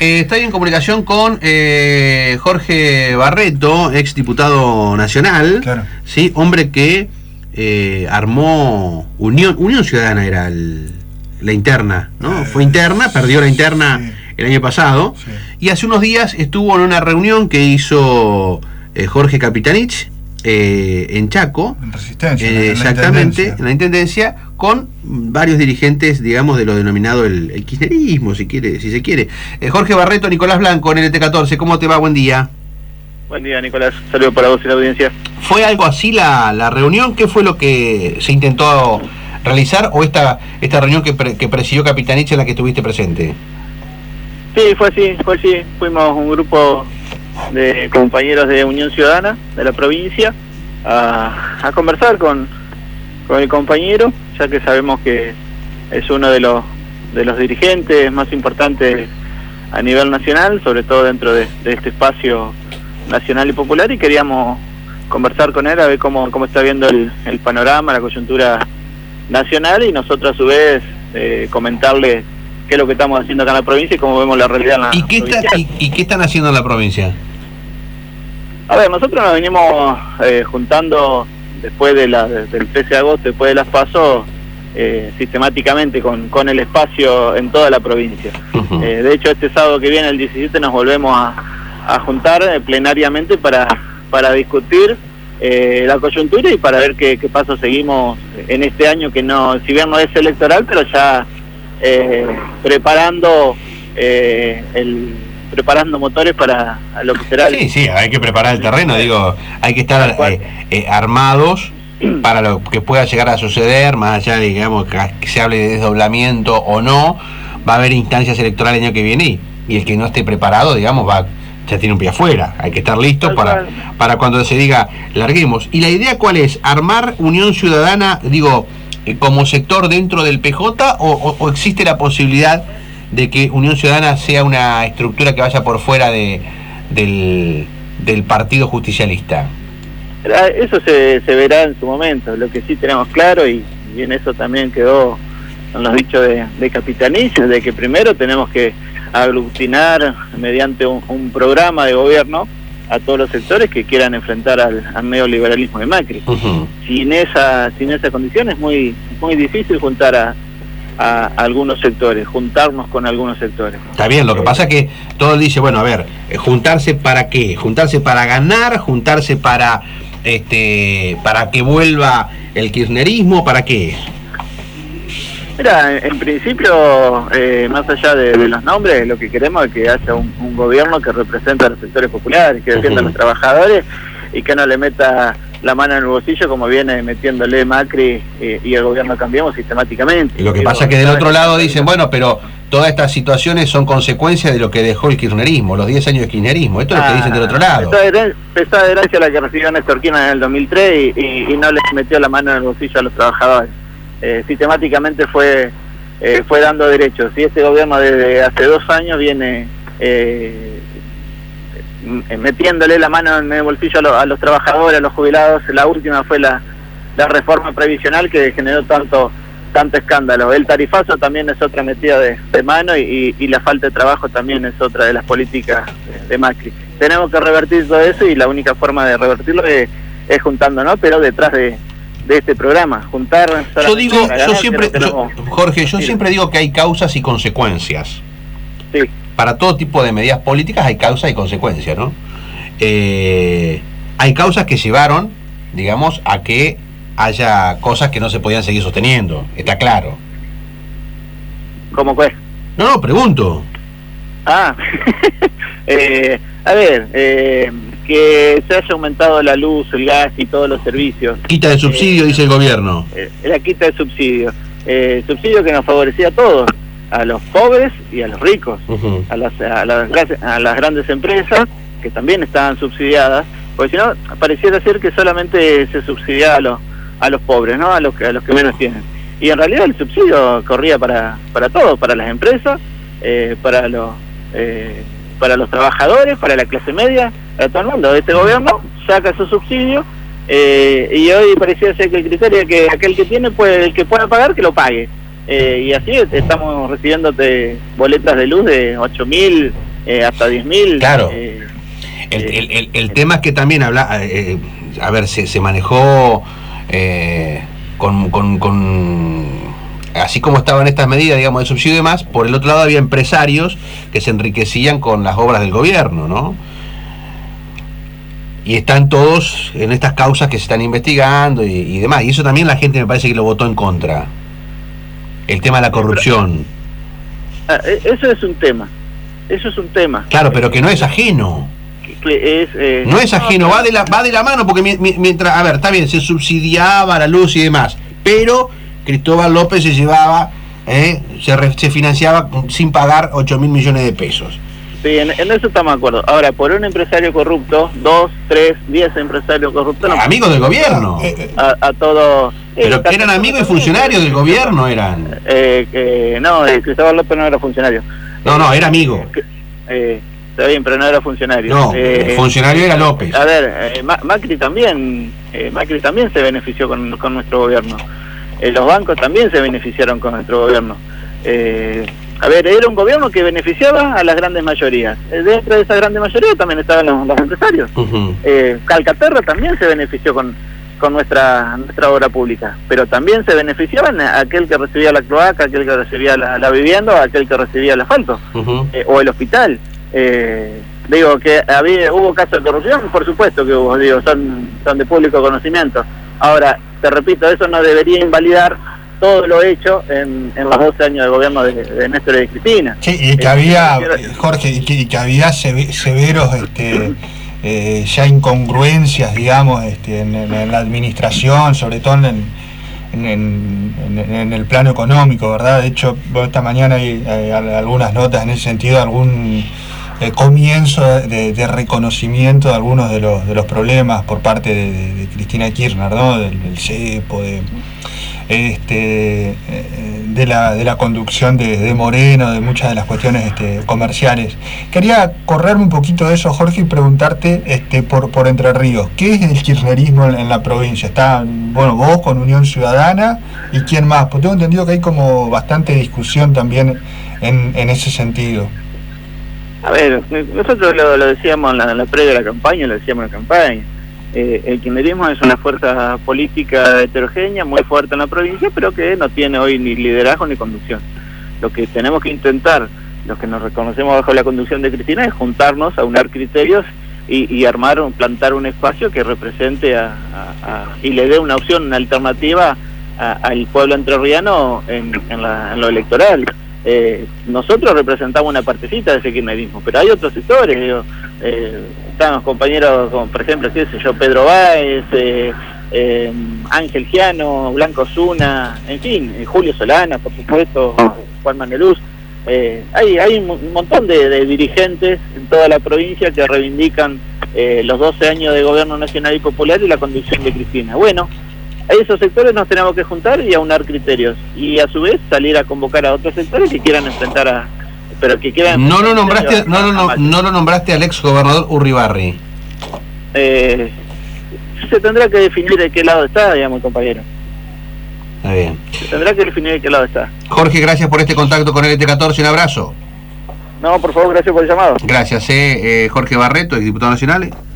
Estoy en comunicación con Jorge Barreto, ex diputado nacional, claro. ¿sí? Hombre que armó Unión Ciudadana, era la interna, ¿no? Fue interna, perdió la interna sí. El año pasado, sí. Y hace unos días estuvo en una reunión que hizo Jorge Capitanich en Chaco, en Resistencia, exactamente, en la Intendencia, con varios dirigentes, digamos, de lo denominado el kirchnerismo, si se quiere. Jorge Barreto, Nicolás Blanco, en LT14, ¿cómo te va? Buen día. Buen día, Nicolás. Saludos para vos y la audiencia. ¿Fue algo así la reunión? ¿Qué fue lo que se intentó realizar? ¿O esta reunión que presidió Capitanich en la que estuviste presente? Sí, fue así. Fuimos un grupo de compañeros de Unión Ciudadana de la provincia a conversar con el compañero, ya que sabemos que es uno de los dirigentes más importantes a nivel nacional, sobre todo dentro de este espacio nacional y popular, y queríamos conversar con él a ver cómo está viendo el panorama, la coyuntura nacional, y nosotros a su vez comentarle qué es lo que estamos haciendo acá en la provincia y cómo vemos la realidad en la provincia. ¿Y qué están haciendo en la provincia? A ver, nosotros nos venimos juntando después del 13 de agosto, después de las PASO, sistemáticamente con el espacio en toda la provincia. Uh-huh. De hecho, este sábado que viene, el 17, nos volvemos a juntar plenariamente para discutir la coyuntura y para ver qué paso seguimos en este año, que no, si bien no es electoral, pero ya preparando motores para lo que será. Sí, hay que preparar el terreno, digo, hay que estar armados para lo que pueda llegar a suceder, más allá de, digamos, que se hable de desdoblamiento o no, va a haber instancias electorales el año que viene y el que no esté preparado, digamos, ya tiene un pie afuera. Hay que estar listo para cuando se diga larguemos. ¿Y la idea cuál es? ¿Armar Unión Ciudadana, digo, como sector dentro del PJ o existe la posibilidad de que Unión Ciudadana sea una estructura que vaya por fuera del partido justicialista? Eso se verá en su momento. Lo que sí tenemos claro, y en eso también quedó en los dichos de Capitanich, de que primero tenemos que aglutinar mediante un programa de gobierno a todos los sectores que quieran enfrentar al neoliberalismo de Macri. Uh-huh. Sin esa condición es muy difícil juntar a algunos sectores, juntarnos con algunos sectores. Está bien, lo que pasa es que todo dice, bueno, a ver, ¿juntarse para qué? ¿Juntarse para ganar? ¿Juntarse para que vuelva el kirchnerismo? ¿Para qué? Mira, en principio, más allá de los nombres, lo que queremos es que haya un gobierno que represente a los sectores populares, que defienda a los trabajadores y que no le meta la mano en el bolsillo como viene metiéndole Macri y el gobierno Cambiemos sistemáticamente. Y lo que pasa es que del otro lado dicen, bueno, pero todas estas situaciones son consecuencia de lo que dejó el kirchnerismo, los 10 años de kirchnerismo. Esto es lo que dicen del otro lado. Pesada herencia la que recibió Néstor Kirchner en el 2003 y no les metió la mano en el bolsillo a los trabajadores. Sistemáticamente fue dando derechos. Y este gobierno desde hace 2 años viene metiéndole la mano en el bolsillo a los trabajadores, a los jubilados. La última fue la reforma previsional que generó tanto escándalo. El tarifazo también es otra metida de mano y la falta de trabajo también es otra de las políticas de Macri. Tenemos que revertir todo eso y la única forma de revertirlo es juntándonos, pero detrás de este programa, juntar. Jorge, yo siempre digo que hay causas y consecuencias. Sí. Para todo tipo de medidas políticas hay causas y consecuencias, ¿no? Hay causas que llevaron, digamos, a que haya cosas que no se podían seguir sosteniendo, está claro. ¿Cómo fue? No, pregunto. A ver, que se haya aumentado la luz, el gas y todos los servicios. Quita de subsidio, dice el gobierno. La quita de subsidio. Subsidio que nos favorecía a todos, a los pobres y a los ricos, uh-huh. a las grandes empresas, que también estaban subsidiadas, porque si no, pareciera ser que solamente se subsidiaba a los pobres, ¿no? A los que menos tienen. Y en realidad el subsidio corría para todos, para las empresas, para los trabajadores, para la clase media, para todo el mundo. Este gobierno saca su subsidio y hoy parecía ser que el criterio es que aquel que tiene, el que pueda pagar, que lo pague. Y así estamos recibiendo boletas de luz de 8.000, hasta 10.000. Claro. El tema es que también habla, a ver, se manejó así como estaban estas medidas, digamos, de subsidio y demás. Por el otro lado había empresarios que se enriquecían con las obras del gobierno, ¿no? Y están todos en estas causas que se están investigando y demás. Y eso también la gente me parece que lo votó en contra. El tema de la corrupción. Eso es un tema. Claro, pero que no es ajeno. No es ajeno, va de la mano, porque mientras, a ver, está bien, se subsidiaba la luz y demás, pero Cristóbal López se llevaba, se financiaba sin pagar 8.000 millones de pesos. Sí, en eso estamos de acuerdo. Ahora, por un empresario corrupto, 2, 3, 10 empresarios corruptos... No, amigos del gobierno. A todos... Pero que eran amigos y funcionarios del gobierno, eran. No, Cristóbal López no era funcionario. No, era amigo. Está bien, pero no era funcionario. No, funcionario era López. A ver, Macri también se benefició con nuestro gobierno. Los bancos también se beneficiaron con nuestro gobierno. A ver, era un gobierno que beneficiaba a las grandes mayorías. Dentro de esa grande mayoría también estaban los empresarios. Calcaterra también se benefició con nuestra obra pública, pero también se beneficiaban aquel que recibía la cloaca, aquel que recibía la vivienda, aquel que recibía el asfalto, o el hospital. Digo que hubo casos de corrupción, por supuesto que hubo, son de público conocimiento. Ahora, te repito, eso no debería invalidar todo lo hecho en los 12 años de gobierno de Néstor y de Cristina. Sí, y que había, Jorge, y que había severos ya incongruencias, digamos, en la administración, sobre todo en el plano económico, ¿verdad? De hecho, esta mañana hay algunas notas en ese sentido, algún comienzo de reconocimiento de algunos de los problemas por parte de Cristina Kirchner, ¿no? Del cepo, de la conducción de Moreno, de muchas de las cuestiones comerciales. Quería correrme un poquito de eso, Jorge, y preguntarte por Entre Ríos, ¿qué es el kirchnerismo en la provincia? Está, bueno, vos con Unión Ciudadana, ¿y quién más? Pues tengo entendido que hay como bastante discusión también en ese sentido. A ver, nosotros lo decíamos en la previa de la campaña, lo decíamos en la campaña. El kirchnerismo es una fuerza política heterogénea, muy fuerte en la provincia, pero que no tiene hoy ni liderazgo ni conducción. Lo que tenemos que intentar, los que nos reconocemos bajo la conducción de Cristina, es juntarnos, aunar criterios y plantar un espacio que represente y le dé una opción, una alternativa al pueblo entrerriano en lo electoral. Nosotros representamos una partecita de ese kirchnerismo, pero hay otros sectores, están los compañeros como por ejemplo, qué sé yo, Pedro Báez, Ángel Giano, Blanco Zuna, en fin, Julio Solana, por supuesto, Juan Manuel. Hay un montón de dirigentes en toda la provincia que reivindican los 12 años de gobierno nacional y popular y la conducción de Cristina. Bueno, a esos sectores nos tenemos que juntar y aunar criterios, y a su vez salir a convocar a otros sectores que quieran enfrentar pero que quieran... No lo nombraste al ex gobernador Urribarri. Se tendrá que definir de qué lado está, digamos, compañero. Está bien. Se tendrá que definir de qué lado está. Jorge, gracias por este contacto con LT14, un abrazo. No, por favor, gracias por el llamado. Gracias, Jorge Barreto, ex diputado nacional.